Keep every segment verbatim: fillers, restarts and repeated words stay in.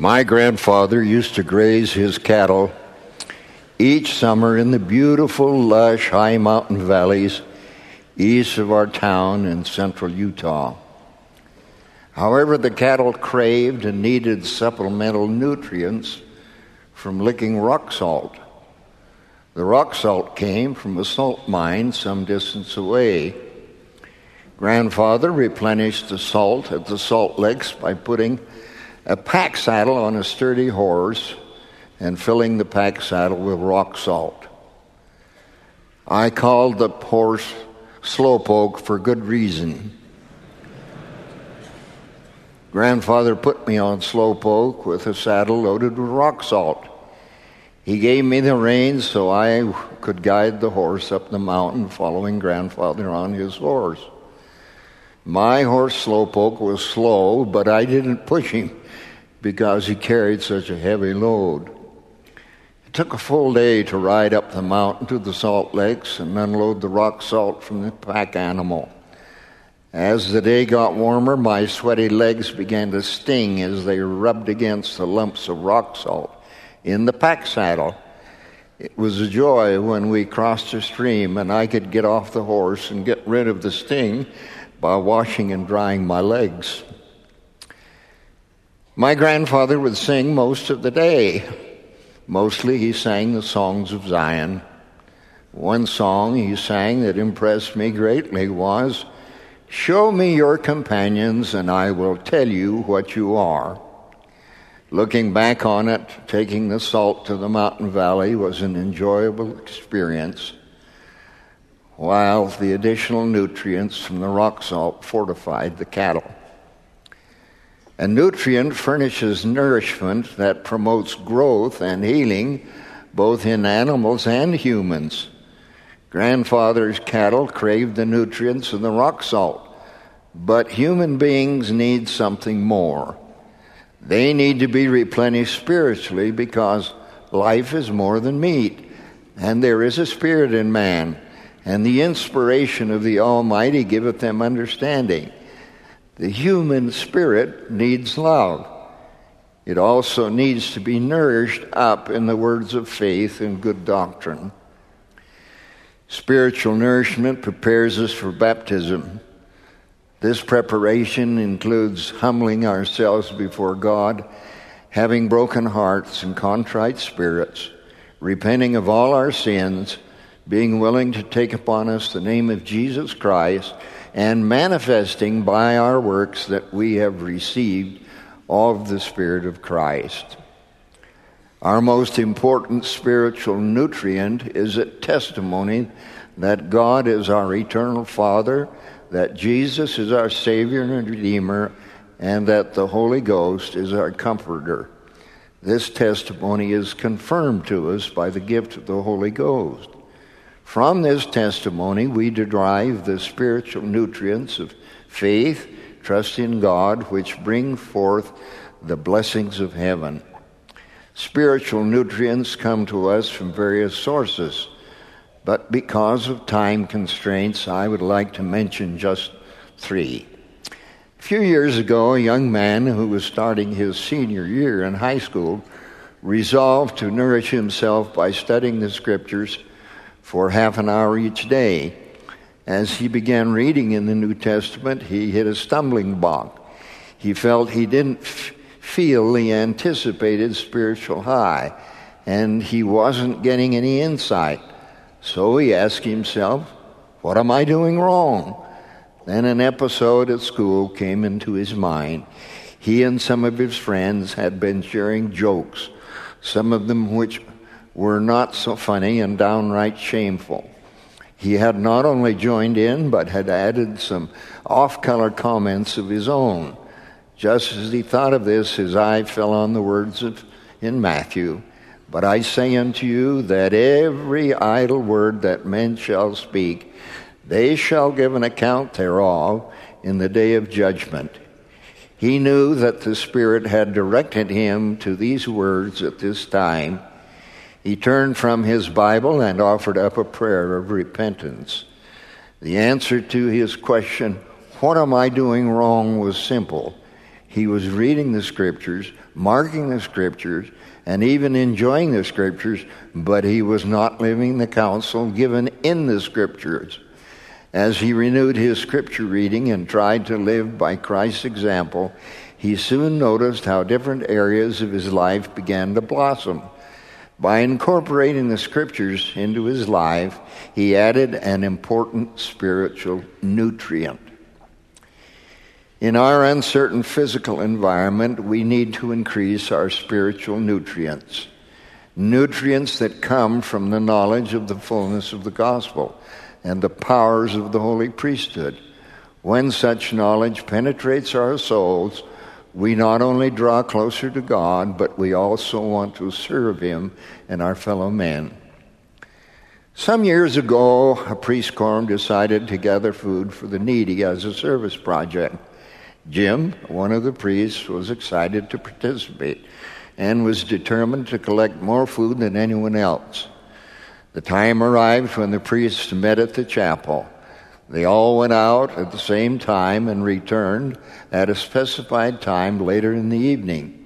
My grandfather used to graze his cattle each summer in the beautiful, lush, high mountain valleys east of our town in central Utah. However, the cattle craved and needed supplemental nutrients from licking rock salt. The rock salt came from a salt mine some distance away. Grandfather replenished the salt at the salt licks by putting a pack saddle on a sturdy horse and filling the pack saddle with rock salt. I called the horse Slowpoke for good reason. Grandfather put me on Slowpoke with a saddle loaded with rock salt. He gave me the reins so I could guide the horse up the mountain, following Grandfather on his horse. My horse Slowpoke was slow, but I didn't push him because he carried such a heavy load. It took a full day to ride up the mountain to the salt licks and unload the rock salt from the pack animal. As the day got warmer, my sweaty legs began to sting as they rubbed against the lumps of rock salt in the pack saddle. It was a joy when we crossed a stream and I could get off the horse and get rid of the sting by washing and drying my legs. My grandfather would sing most of the day. Mostly he sang the songs of Zion. One song he sang that impressed me greatly was, "Show me your companions and I will tell you what you are." Looking back on it, taking the salt to the mountain valley was an enjoyable experience, while the additional nutrients from the rock salt fortified the cattle. A nutrient furnishes nourishment that promotes growth and healing both in animals and humans. Grandfather's cattle craved the nutrients of the rock salt, but human beings need something more. They need to be replenished spiritually because life is more than meat, and there is a spirit in man, and the inspiration of the Almighty giveth them understanding. The human spirit needs love. It also needs to be nourished up in the words of faith and good doctrine. Spiritual nourishment prepares us for baptism. This preparation includes humbling ourselves before God, having broken hearts and contrite spirits, repenting of all our sins, being willing to take upon us the name of Jesus Christ, and manifesting by our works that we have received of the Spirit of Christ. Our most important spiritual nutrient is a testimony that God is our eternal Father, that Jesus is our Savior and Redeemer, and that the Holy Ghost is our Comforter. This testimony is confirmed to us by the gift of the Holy Ghost. From this testimony, we derive the spiritual nutrients of faith, trust in God, which bring forth the blessings of heaven. Spiritual nutrients come to us from various sources, but because of time constraints, I would like to mention just three. A few years ago, a young man who was starting his senior year in high school resolved to nourish himself by studying the Scriptures for half an hour each day. As he began reading in the New Testament, he hit a stumbling block. He felt he didn't f- feel the anticipated spiritual high, and he wasn't getting any insight. So he asked himself, what am I doing wrong? Then an episode at school came into his mind. He and some of his friends had been sharing jokes, some of them which were not so funny and downright shameful. He had not only joined in, but had added some off-color comments of his own. Just as he thought of this, his eye fell on the words of in Matthew, "But I say unto you that every idle word that men shall speak, they shall give an account thereof in the day of judgment." He knew that the Spirit had directed him to these words at this time. He turned from his Bible and offered up a prayer of repentance. The answer to his question, "What am I doing wrong?" was simple. He was reading the Scriptures, marking the Scriptures, and even enjoying the Scriptures, but he was not living the counsel given in the Scriptures. As he renewed his Scripture reading and tried to live by Christ's example, he soon noticed how different areas of his life began to blossom. By incorporating the Scriptures into his life, he added an important spiritual nutrient. In our uncertain physical environment, we need to increase our spiritual nutrients. Nutrients that come from the knowledge of the fullness of the gospel and the powers of the holy priesthood. When such knowledge penetrates our souls, we not only draw closer to God, but we also want to serve Him and our fellow men. Some years ago, a priest quorum decided to gather food for the needy as a service project. Jim, one of the priests, was excited to participate and was determined to collect more food than anyone else. The time arrived when the priests met at the chapel. They all went out at the same time and returned at a specified time later in the evening.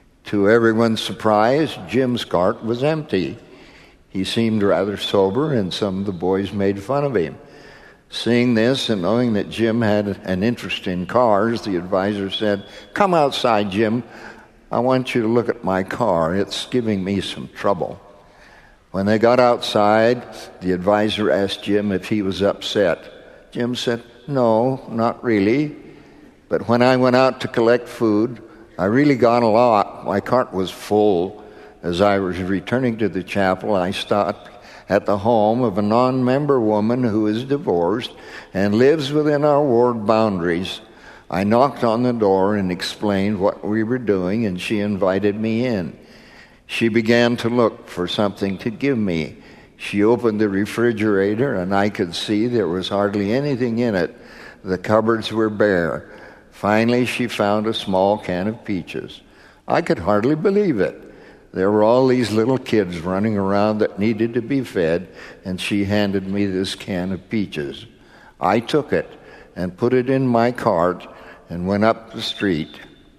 To everyone's surprise, Jim's cart was empty. He seemed rather sober, and some of the boys made fun of him. Seeing this and knowing that Jim had an interest in cars, the advisor said, "Come outside, Jim. I want you to look at my car. It's giving me some trouble." When they got outside, the advisor asked Jim if he was upset. Jim said, "No, not really. But when I went out to collect food, I really got a lot. My cart was full. As I was returning to the chapel, I stopped at the home of a non-member woman who is divorced and lives within our ward boundaries. I knocked on the door and explained what we were doing, and she invited me in. She began to look for something to give me. She opened the refrigerator, and I could see there was hardly anything in it. The cupboards were bare. Finally, she found a small can of peaches. I could hardly believe it. There were all these little kids running around that needed to be fed, and she handed me this can of peaches. I took it and put it in my cart and went up the street.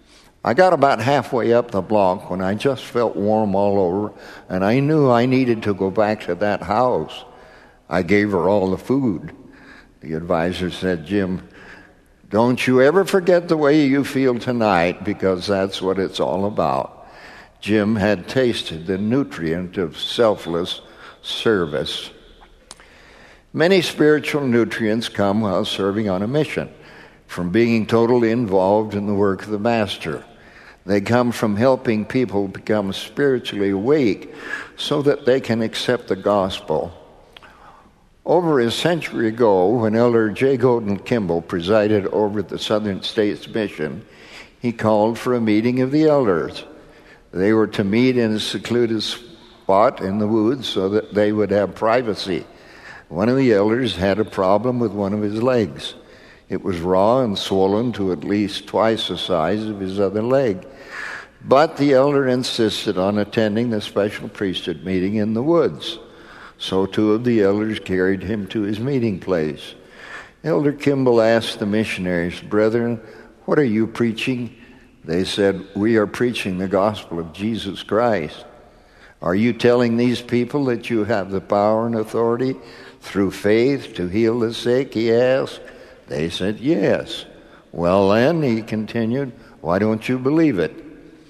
I got about halfway up the block when I just felt warm all over, and I knew I needed to go back to that house. I gave her all the food. The advisor said, "Jim, don't you ever forget the way you feel tonight, because that's what it's all about." Jim had tasted the nutrient of selfless service. Many spiritual nutrients come while serving on a mission, from being totally involved in the work of the Master. They come from helping people become spiritually awake so that they can accept the gospel. Over a century ago, when Elder J. Golden Kimball presided over the Southern States Mission, he called for a meeting of the elders. They were to meet in a secluded spot in the woods so that they would have privacy. One of the elders had a problem with one of his legs. It was raw and swollen to at least twice the size of his other leg. But the elder insisted on attending the special priesthood meeting in the woods. So two of the elders carried him to his meeting place. Elder Kimball asked the missionaries, "Brethren, what are you preaching?" They said, "We are preaching the gospel of Jesus Christ." "Are you telling these people that you have the power and authority through faith to heal the sick?" he asked. They said, "Yes." "Well then," he continued, "why don't you believe it?"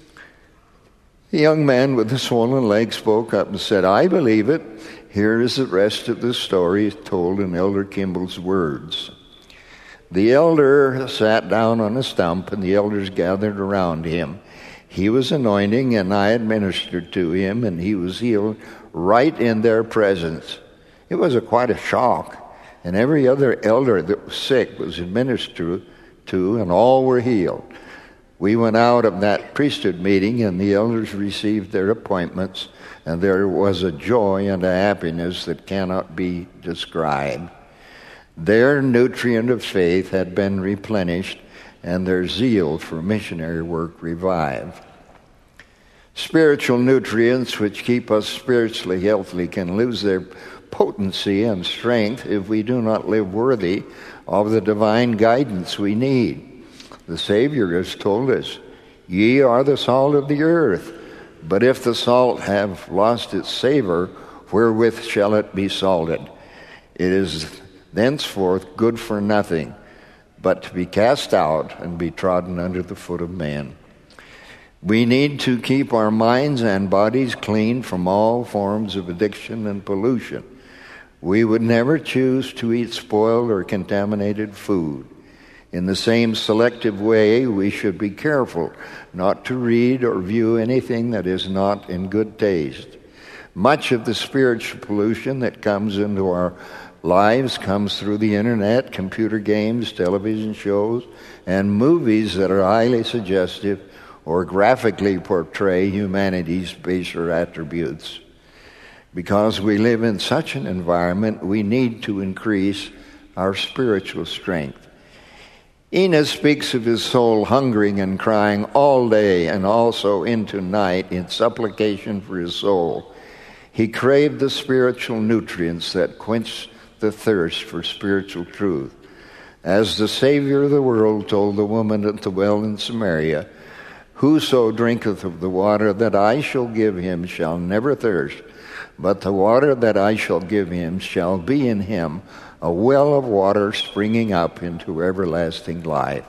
The young man with the swollen leg spoke up and said, "I believe it." Here is the rest of the story told in Elder Kimball's words. The elder sat down on a stump, and the elders gathered around him. He was anointing, and I administered to him, and he was healed right in their presence. It was a, quite a shock, and every other elder that was sick was administered to, and all were healed. We went out of that priesthood meeting, and the elders received their appointments, and there was a joy and a happiness that cannot be described. Their nutrient of faith had been replenished, and their zeal for missionary work revived. Spiritual nutrients which keep us spiritually healthy can lose their potency and strength if we do not live worthy of the divine guidance we need. The Savior has told us, "Ye are the salt of the earth, but if the salt have lost its savor, wherewith shall it be salted? It is thenceforth good for nothing, but to be cast out and be trodden under the foot of man." We need to keep our minds and bodies clean from all forms of addiction and pollution. We would never choose to eat spoiled or contaminated food. In the same selective way, we should be careful not to read or view anything that is not in good taste. Much of the spiritual pollution that comes into our lives comes through the internet, computer games, television shows, and movies that are highly suggestive or graphically portray humanity's baser attributes. Because we live in such an environment, we need to increase our spiritual strength. Enos speaks of his soul hungering and crying all day and also into night in supplication for his soul. He craved the spiritual nutrients that quench the thirst for spiritual truth. As the Savior of the world told the woman at the well in Samaria, "Whoso drinketh of the water that I shall give him shall never thirst, but the water that I shall give him shall be in him a well of water springing up into everlasting life."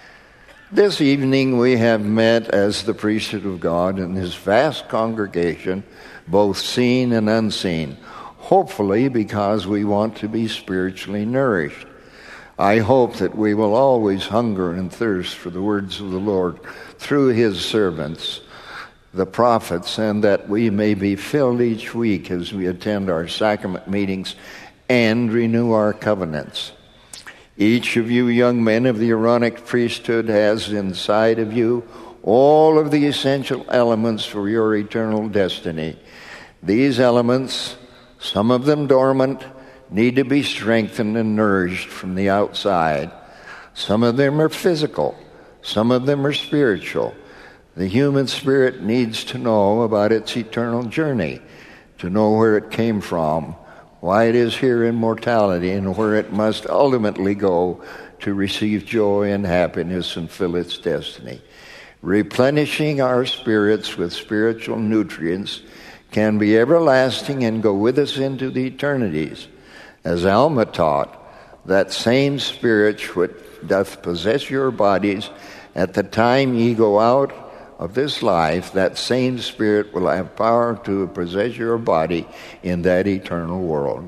This evening we have met as the priesthood of God in his vast congregation, both seen and unseen, hopefully because we want to be spiritually nourished. I hope that we will always hunger and thirst for the words of the Lord through his servants, the prophets, and that we may be filled each week as we attend our sacrament meetings and renew our covenants. Each of you young men of the Aaronic priesthood has inside of you all of the essential elements for your eternal destiny. These elements, some of them dormant, need to be strengthened and nourished from the outside. Some of them are physical. Some of them are spiritual. The human spirit needs to know about its eternal journey, to know where it came from, why it is here in mortality, and where it must ultimately go to receive joy and happiness and fill its destiny. Replenishing our spirits with spiritual nutrients can be everlasting and go with us into the eternities. As Alma taught, that same spirit which doth possess your bodies at the time ye go out of this life, that same spirit will have power to possess your body in that eternal world.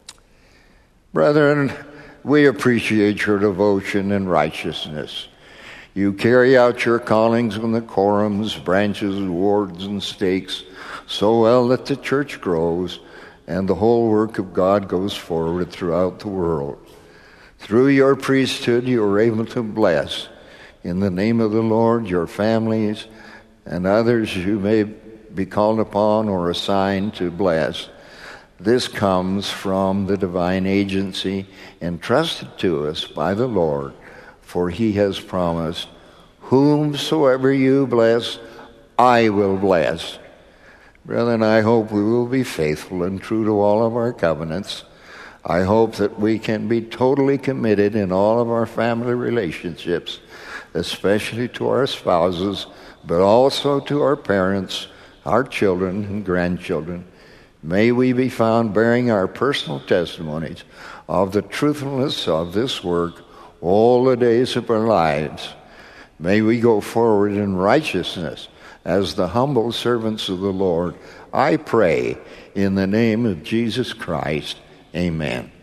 Brethren, we appreciate your devotion and righteousness. You carry out your callings on the quorums, branches, wards, and stakes so well that the church grows and the whole work of God goes forward throughout the world. Through your priesthood, you are able to bless, in the name of the Lord, your families and others you may be called upon or assigned to bless. This comes from the divine agency entrusted to us by the Lord, for he has promised, "Whomsoever you bless, I will bless." Brethren, I hope we will be faithful and true to all of our covenants. I hope that we can be totally committed in all of our family relationships, especially to our spouses, but also to our parents, our children, and grandchildren. May we be found bearing our personal testimonies of the truthfulness of this work all the days of our lives. May we go forward in righteousness as the humble servants of the Lord. I pray in the name of Jesus Christ. Amen.